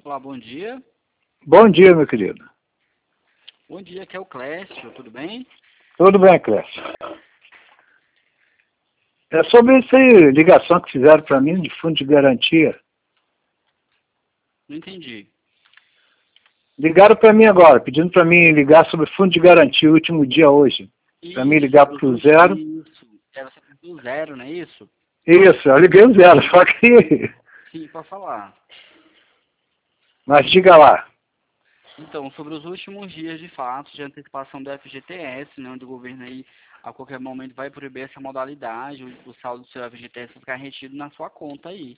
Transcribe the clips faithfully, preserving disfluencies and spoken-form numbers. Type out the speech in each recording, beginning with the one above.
Olá, bom dia. Bom dia, meu querido. Bom dia, aqui é o Clécio, tudo bem? Tudo bem, Clécio. É sobre essa aí, ligação que fizeram para mim de fundo de garantia. Não entendi. Ligaram para mim agora, pedindo para mim ligar sobre fundo de garantia, o último dia hoje. Para mim ligar para o zero. Isso, é você do zero, não é isso? Isso, eu liguei o zero, só que... Sim, para falar. Mas diga lá. Então, sobre os últimos dias de fato de antecipação do F G T S, né, onde o governo aí a qualquer momento vai proibir essa modalidade, o, o saldo do seu F G T S vai ficar retido na sua conta aí.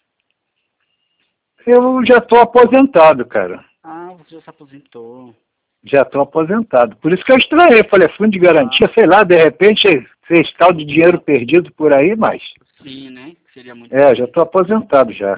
Eu já estou aposentado, cara. Ah, você já se aposentou. Já estou aposentado. Por isso que eu estranhei. Falei, fundo de garantia, Ah. sei lá, de repente fez tal de dinheiro perdido por aí, mas... Sim, né? Seria muito É, bom. já estou aposentado já.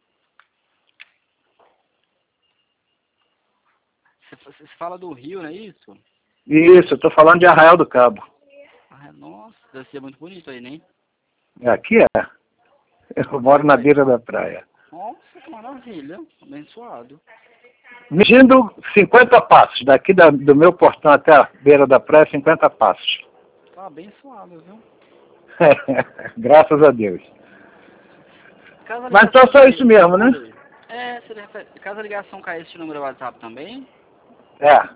Você, você fala do Rio, não é isso? Isso, eu estou falando de Arraial do Cabo. Ah, nossa, deve ser muito bonito aí, né? Aqui é. Eu moro na beira da praia. Nossa, que maravilha. Abençoado. Medindo cinquenta passos. Daqui da, do meu portão até a beira da praia, cinquenta passos. Tá abençoado, viu? Graças a Deus. Caso a Mas ligação então só caia isso mesmo, né? esse- É, se refere- caso a ligação cair esse número do WhatsApp também? É.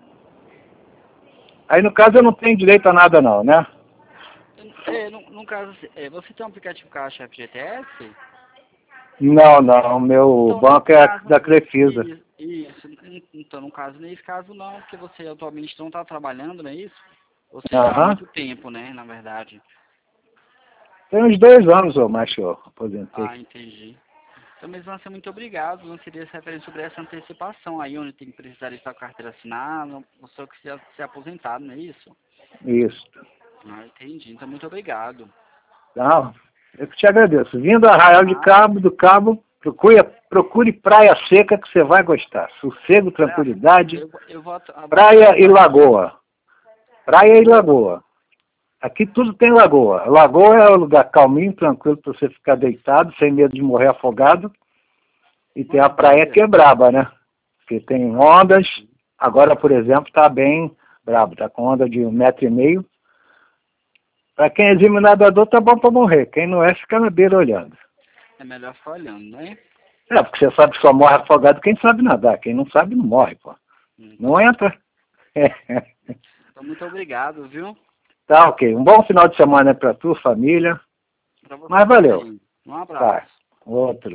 Aí no caso eu não tenho direito a nada não, né? É, no, no caso, é, você tem um aplicativo Caixa F G T S? Não, não. Meu Então, banco nesse é caso, da Crefisa. isso, isso, então, no caso, nesse caso não, porque você atualmente não está trabalhando, não é isso? Ou seja, há Aham. muito tempo, né, na verdade. Tem uns dois anos ou mais que eu aposentei. Ah, entendi. Então, mesmo assim, muito obrigado. Não seria essa referência sobre essa antecipação aí, onde tem que precisar estar com a carteira assinada, você que se, se aposentado, não é isso? Isso. Ah, entendi. Então, muito obrigado. Não, eu que te agradeço. Vindo a Arraial de Nada. Cabo, do Cabo, procure, procure praia seca que você vai gostar. Sossego, tranquilidade, Eu, eu vou atu- a- praia e lagoa. Praia e lagoa. Aqui tudo tem lagoa. Lagoa é um lugar calminho, tranquilo para você ficar deitado, sem medo de morrer afogado. E tem a praia que é braba, né? Porque tem ondas. Agora, por exemplo, está bem brabo. Está com onda de um metro e meio. Para quem é exime nadador, tá bom para morrer. Quem não é, fica na beira olhando. É melhor ficar olhando, né? É, porque você sabe que só morre afogado quem sabe nadar. Quem não sabe, não morre, pô. Hum. Não entra. Então, muito obrigado, viu? Tá, ok. Um bom final de semana para tu, família. Pra você Mas valeu. também. Um abraço. Tá. Outro.